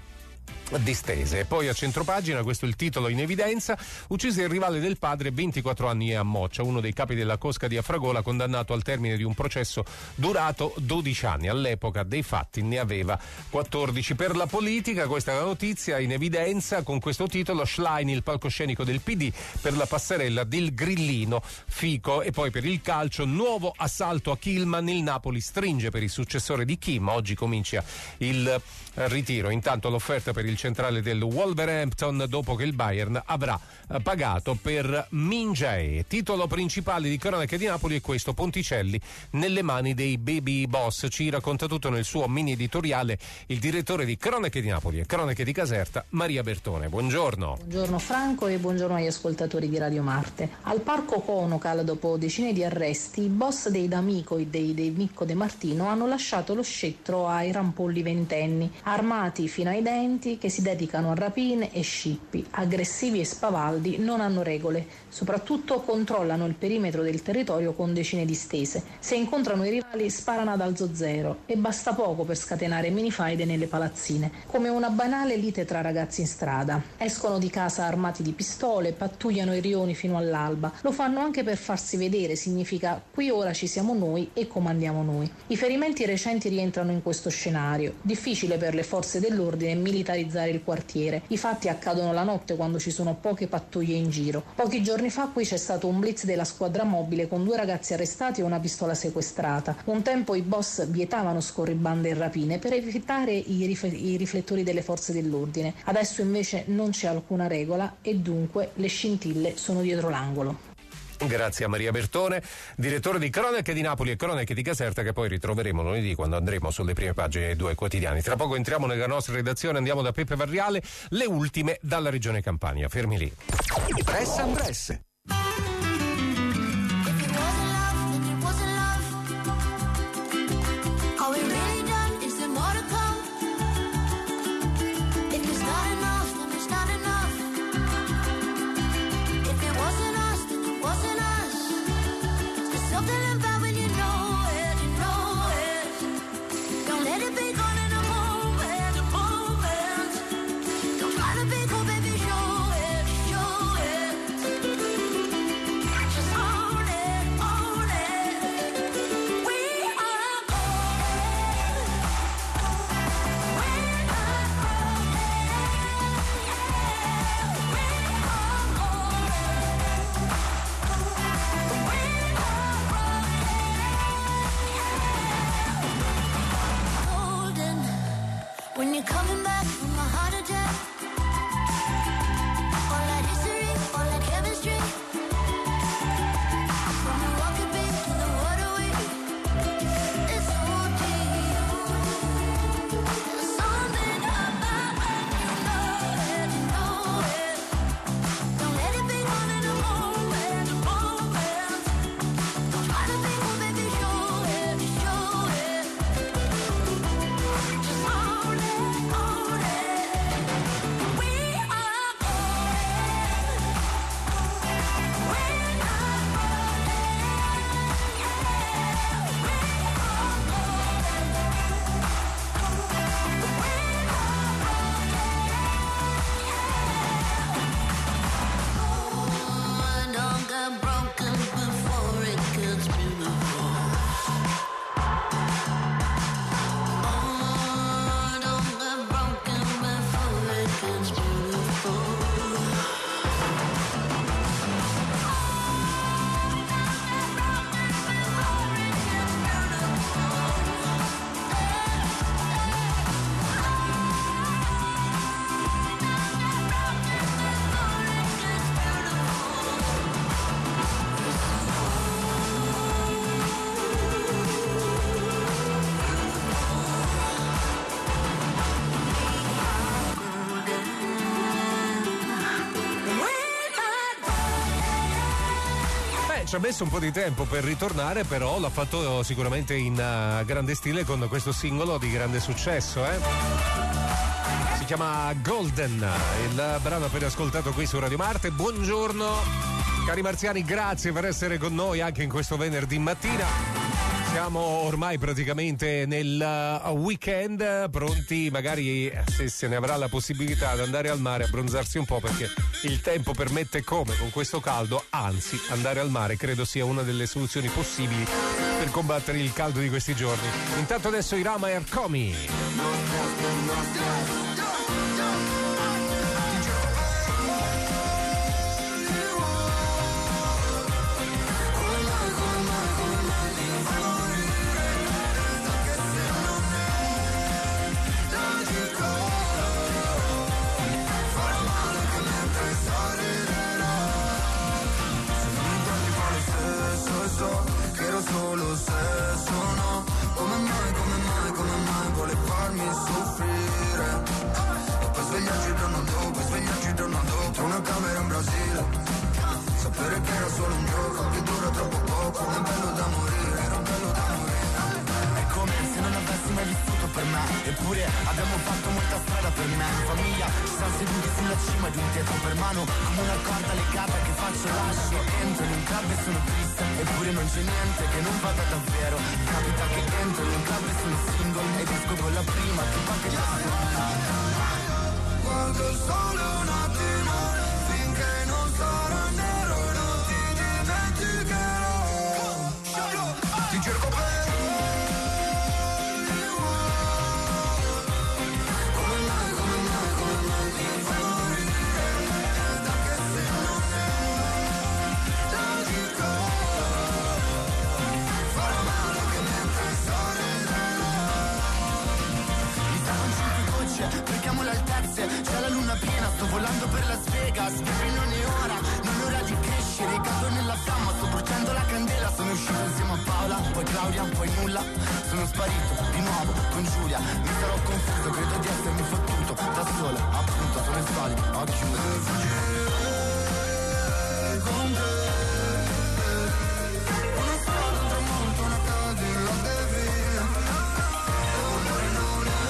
distese. Poi a centropagina, questo è il titolo in evidenza, uccise il rivale del padre, 24 anni a Moccia, uno dei capi della cosca di Afragola, condannato al termine di un processo durato 12 anni, all'epoca dei fatti ne aveva 14. Per la politica, questa è la notizia in evidenza con questo titolo, Schlein il palcoscenico del PD per la passerella del grillino Fico. E poi per il calcio, nuovo assalto a Kilman, il Napoli stringe per il successore di Kim, oggi comincia il ritiro. Intanto l'offerta per il centrale del Wolverhampton dopo che il Bayern avrà pagato per Minjae. Titolo principale di cronache di Napoli è questo, Ponticelli nelle mani dei baby boss. Ci racconta tutto nel suo mini editoriale il direttore di Cronache di Napoli e Cronache di Caserta, Maria Bertone. Buongiorno. Buongiorno Franco e buongiorno agli ascoltatori di Radio Marte. Al parco Conocal, dopo decine di arresti, i boss dei D'Amico e dei Micco De Martino hanno lasciato lo scettro ai rampolli ventenni, armati fino ai denti, che si dedicano a rapine e scippi. Aggressivi e spavaldi, non hanno regole, soprattutto controllano il perimetro del territorio con decine di stese. Se incontrano i rivali sparano ad alzo zero e basta poco per scatenare minifaide nelle palazzine, come una banale lite tra ragazzi in strada. Escono di casa armati di pistole, pattugliano i rioni fino all'alba, lo fanno anche per farsi vedere, significa qui ora ci siamo noi e comandiamo noi. I ferimenti recenti rientrano in questo scenario, difficile per le forze dell'ordine militarizzare il quartiere. I fatti accadono la notte quando ci sono poche pattuglie in giro. Pochi giorni fa qui c'è stato un blitz della squadra mobile con 2 ragazzi arrestati e una pistola sequestrata. Un tempo i boss vietavano scorribande e rapine per evitare i riflettori delle forze dell'ordine. Adesso invece non c'è alcuna regola e dunque le scintille sono dietro l'angolo. Grazie a Maria Bertone, direttore di Cronache di Napoli e Cronache di Caserta, che poi ritroveremo lunedì quando andremo sulle prime pagine dei 2 quotidiani. Tra poco entriamo nella nostra redazione, andiamo da Peppe Varriale, le ultime dalla regione Campania. Fermi lì. Press and Press. When you're coming back from a heart attack, all that history, all that chemistry, from the rocket beat to the waterway, ci ha messo un po' di tempo per ritornare, però l'ha fatto sicuramente in grande stile con questo singolo di grande successo, Si chiama Golden, il brano appena ascoltato qui su Radio Marte. Buongiorno cari marziani, grazie per essere con noi anche in questo venerdì mattina. Siamo ormai praticamente nel weekend, pronti magari, se ne avrà la possibilità, di andare al mare, abbronzarsi un po', perché il tempo permette come con questo caldo, anzi andare al mare credo sia una delle soluzioni possibili per combattere il caldo di questi giorni. Intanto adesso Irama e Arcomi. Solo se sono come mai vuole farmi soffrire e poi svegliarci il giorno dopo tra una camera in Brasile, sapere che era solo un gioco che dura troppo poco, è bello da morire, era bello da morire. È come se non avessi mai vissuto per me, eppure abbiamo fatto molta strada per me. In famiglia ci siamo seduti sulla cima di un tetto per mano, come una corda legata che faccio lascio. Entro in un club e sono triste, eppure non c'è niente che non vada davvero. Capita che entro in un club e sono single ed esco con la prima tipa che passiona. Guardo il sole un attimo finché non sarà nero, non ti dimenticherò. Ti cerco per cerchiamo le altezze, c'è la luna piena, sto volando per Las Vegas, baby non è ora, non è ora di crescere, cado nella fiamma, sto bruciando la candela, sono uscito insieme a Paola, poi Claudia, poi nulla, sono sparito di nuovo con Giulia, mi sarò confuso, credo di essermi fottuto, da sola, appunto, sono i soldi, a chiudere, fuggire con te, una strada, un tramonto, una Cadillac e via, amore non è.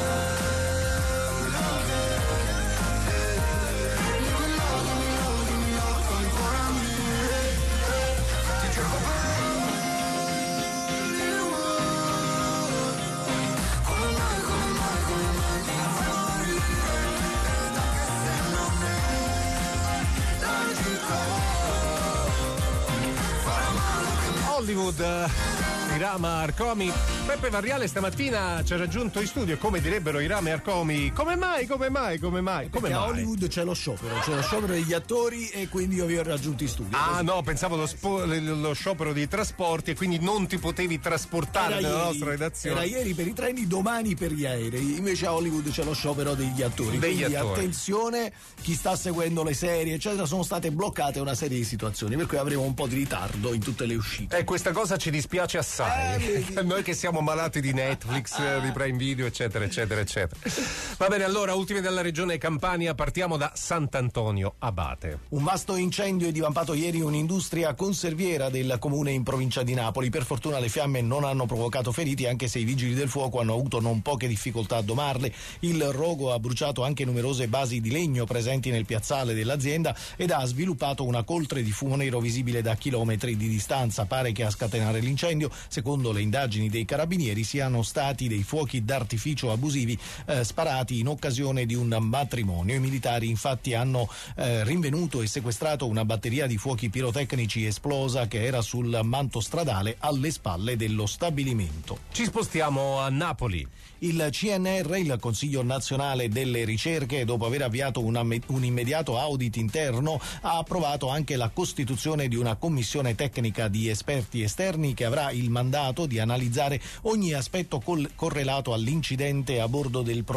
Hollywood, Irama Arcomi. Peppe Varriale stamattina ci ha raggiunto in studio, come direbbero Irama e Arcomi. Come mai? Perché a Hollywood c'è lo sciopero degli attori e quindi io vi ho raggiunto in studio. Ah, no, pensavo lo sciopero dei trasporti e quindi non ti potevi trasportare nella nostra redazione. Era ieri per i treni, domani per gli aerei. Invece a Hollywood c'è lo sciopero degli attori. Quindi attenzione, chi sta seguendo le serie, eccetera, sono state bloccate una serie di situazioni, per cui avremo un po' di ritardo in tutte le uscite. Questa cosa ci dispiace assai. Noi che siamo malati di Netflix, di Prime Video, eccetera. Va bene, allora, ultime della regione Campania, partiamo da Sant'Antonio Abate. Un vasto incendio è divampato ieri un'industria conserviera del comune in provincia di Napoli. Per fortuna le fiamme non hanno provocato feriti, anche se i vigili del fuoco hanno avuto non poche difficoltà a domarle. Il rogo ha bruciato anche numerose basi di legno presenti nel piazzale dell'azienda ed ha sviluppato una coltre di fumo nero visibile da chilometri di distanza. Pare che a scatenare l'incendio, secondo le indagini dei carabinieri, siano stati dei fuochi d'artificio abusivi sparati in occasione di un matrimonio. I militari infatti hanno rinvenuto e sequestrato una batteria di fuochi pirotecnici esplosa che era sul manto stradale alle spalle dello stabilimento. Ci spostiamo a Napoli. Il CNR, il Consiglio Nazionale delle Ricerche, dopo aver avviato un immediato audit interno, ha approvato anche la costituzione di una commissione tecnica di esperti esterni che avrà il mandato di analizzare ogni aspetto correlato all'incidente a bordo del prototipo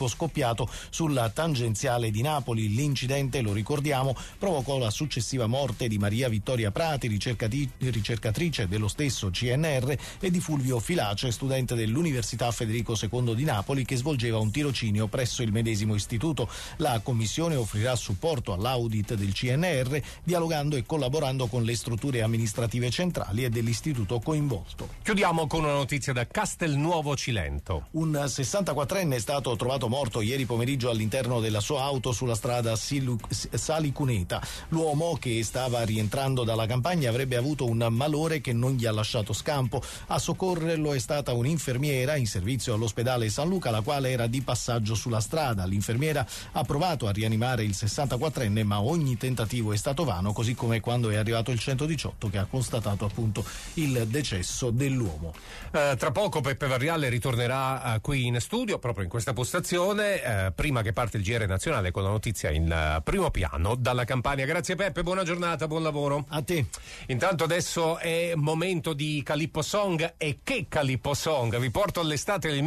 tipo scoppiato sulla tangenziale di Napoli. L'incidente, lo ricordiamo, provocò la successiva morte di Maria Vittoria Prati, ricercatrice dello stesso CNR, e di Fulvio Filace, studente dell'Università Federico II di Napoli, che svolgeva un tirocinio presso il medesimo istituto. La commissione offrirà supporto all'audit del CNR, dialogando e collaborando con le strutture amministrative centrali e dell'istituto coinvolto. Chiudiamo con una notizia da Castelnuovo Cilento. Un 64enne è stato trovato morto ieri pomeriggio all'interno della sua auto sulla strada Salicuneta. L'uomo, che stava rientrando dalla campagna, avrebbe avuto un malore che non gli ha lasciato scampo. A soccorrerlo è stata un'infermiera in servizio all'ospedale San Luca, la quale era di passaggio sulla strada. L'infermiera ha provato a rianimare il 64enne, ma ogni tentativo è stato vano, così come quando è arrivato il 118, che ha constatato appunto il decesso dell'uomo. Tra poco Peppe Varriale ritornerà qui in studio, proprio in questa postazione, prima che parte il GR nazionale con la notizia in primo piano dalla Campania. Grazie Peppe, buona giornata, buon lavoro. A te. Intanto adesso è momento di Calippo Song, e che Calippo Song! Vi porto all'estate del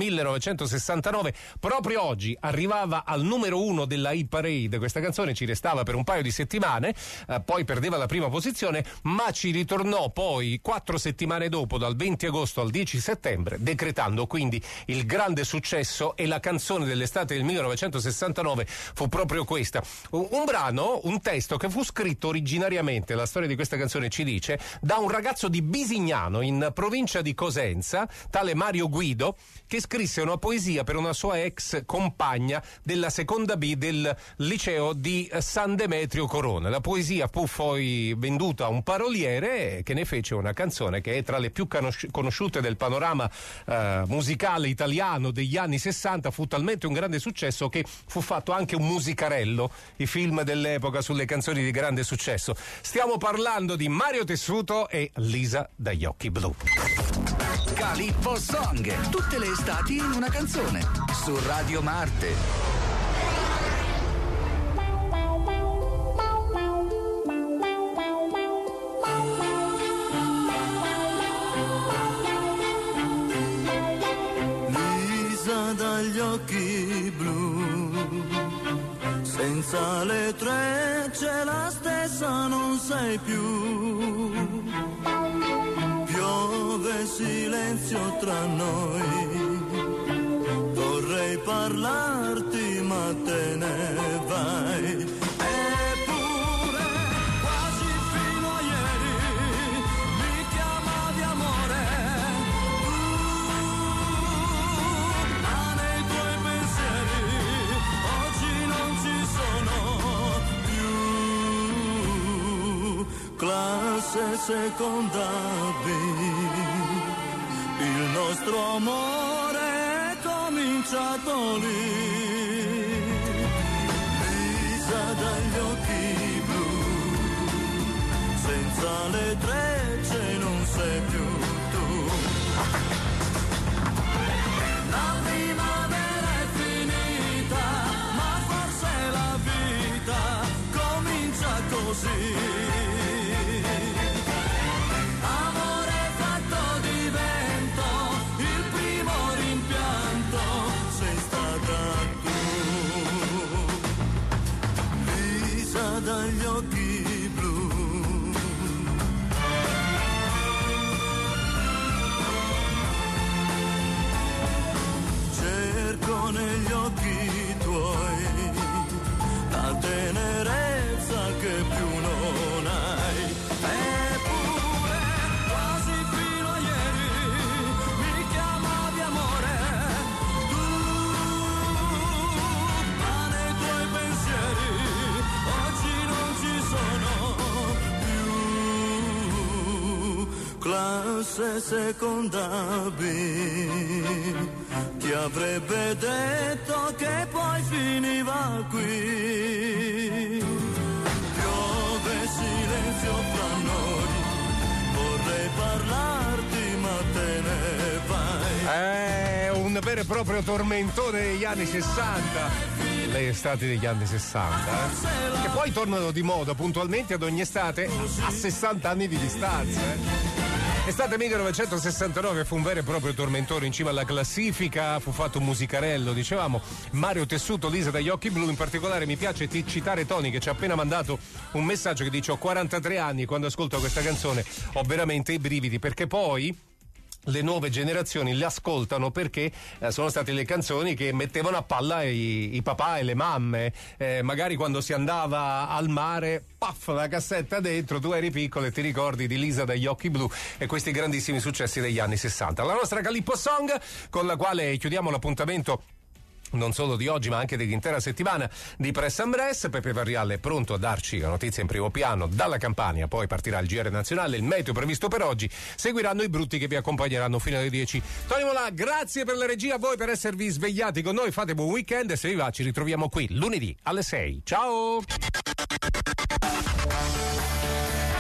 1969. Proprio oggi arrivava al numero 1 della Hit Parade. Questa canzone ci restava per un paio di settimane, poi perdeva la prima posizione, ma ci ritornò poi 4 settimane dopo, dal 20 agosto al 10 settembre, decretando quindi il grande successo. E la canzone dell'estate del 1969 fu proprio questa. Un brano, un testo che fu scritto originariamente, la storia di questa canzone ci dice, da un ragazzo di Bisignano, in provincia di Cosenza, tale Mario Guido, che scrisse una poesia per una sua ex compagna della seconda B del liceo di San Demetrio Corona. La poesia fu poi venduta a un paroliere che ne fece una canzone che è tra le più conosciute del panorama musicale italiano degli anni 60. Fu talmente un grande successo che fu fatto anche un musicarello, i film dell'epoca sulle canzoni di grande successo. Stiamo parlando di Mario Tessuto e Lisa dagli occhi blu. Calippo Song, tutte le estati in una canzone, su Radio Marte. Dagli occhi blu, senza le trecce la stessa non sei più. Piove silenzio tra noi, vorrei parlarti ma te ne vai. Eppure quasi fino a ieri mi chiamavi amore. Classe seconda B, il nostro amore è cominciato lì. Lisa dagli occhi blu, senza le trecce non sei più tu. La primavera è finita, ma forse la vita comincia così. Dagli occhi blu, cerco negli occhi tuoi la tenerezza che più non hai. Eppure quasi fino a ieri mi chiamavi amore. Tu, ma nei tuoi pensieri non ci sono più. Classe seconda B, chi avrebbe detto che poi finiva qui? Piove silenzio fra noi, vorrei parlarti ma te ne vai. È un vero e proprio tormentone degli anni 60. Le estati degli anni 60, che poi tornano di moda puntualmente ad ogni estate a 60 anni di distanza. Estate 1969 fu un vero e proprio tormentone in cima alla classifica, fu fatto un musicarello, dicevamo, Mario Tessuto, Lisa dagli occhi blu. In particolare mi piace citare Tony che ci ha appena mandato un messaggio che dice: ho 43 anni e quando ascolto questa canzone ho veramente i brividi, perché poi le nuove generazioni le ascoltano perché sono state le canzoni che mettevano a palla i papà e le mamme, magari quando si andava al mare, paff, la cassetta dentro, tu eri piccolo e ti ricordi di Lisa dagli occhi blu e questi grandissimi successi degli anni 60. La nostra Calippo Song, con la quale chiudiamo l'appuntamento non solo di oggi ma anche dell'intera settimana di Press and Press. Pepe Varriale è pronto a darci la notizia in primo piano dalla Campania, poi partirà il GR nazionale, il meteo previsto per oggi, seguiranno i brutti che vi accompagneranno fino alle 10. Tony Molà, grazie per la regia, a voi per esservi svegliati con noi, fate buon weekend e se vi va ci ritroviamo qui lunedì alle 6. Ciao!